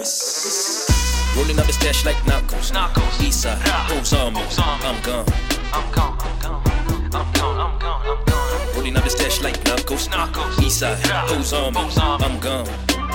Rolling up the stash like Narcos. Eastside, who's on me? I'm gone. Rolling up the stash like Narcos. Eastside, who's on me? I'm gone.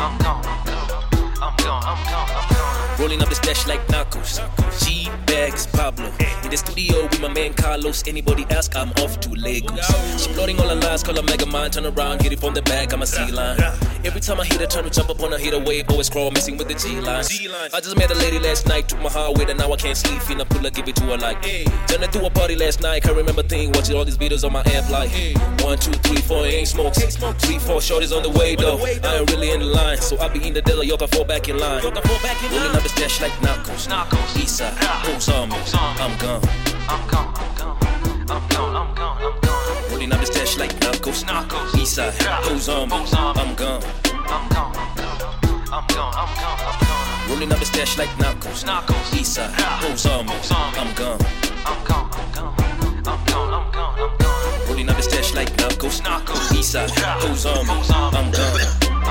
Rolling up the stash like Narcos. G-Bags, Pablo. In the studio with my man Carlos. Anybody ask, I'm off to Lagos. She floating all the lines, call her Mega Mind. Turn around, hit it from the back, I'm a C-line. Every time I hit her, trying to jump up on her, hit her wave, always crawl, messing with the G-line. I just met a lady last night, took my heart with her, now I can't sleep. Finna pull her, give it to her like, hey. Turn her through a party last night, can't remember thing, watching all these videos on my amp like, 1, 2, 3, 4, ain't smokes. 3, 4 shorties on the way though. I ain't really in the line, so I be in the desert, yo, I fall back in line. Rolling up the stash like Narcos. Eastside, who's on me? I'm gone. Rolling up the stash like Narcos. Eastside, who's on me? I'm gone. Rolling up the stash like Narcos. Eastside, who's on me? I'm gone. Rolling up the stash like Narcos. Eastside, who's on me? I'm gone.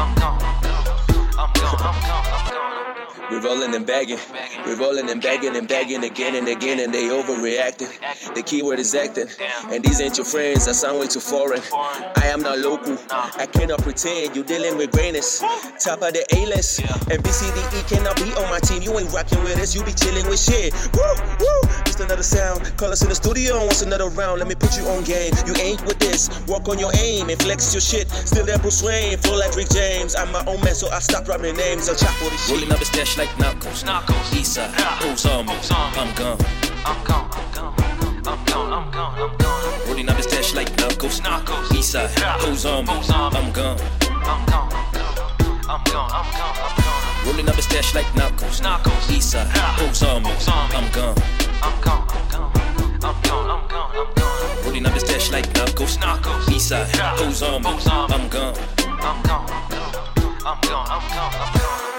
We're rolling and bagging. We're rolling and bagging again and again, and they overreacting. The keyword is acting. And these ain't your friends, I sound way too foreign. I am not local, I cannot pretend. You dealing with greatness, top of the A-list. And BCDE cannot be on my team. You ain't rocking with us, you be chilling with shit. Woo, woo, just another sound. Call us in the studio and what's another round. Let me put you on game. You ain't with this, work on your aim and flex your shit. Still there Bruce Wayne, flow like Rick James. I'm my own man, so I stop rapping names. I'll chop all this shit. Rolling up the stash like Narcos. Eastside, who's on me? I'm gone. Rolling up the stash like Narcos. Eastside, who's on me? I'm gone. Rolling up the stash like Narcos. Eastside, who's on me? I'm gone. Rolling up the stash like Narcos. Eastside, who's on me? I'm gone.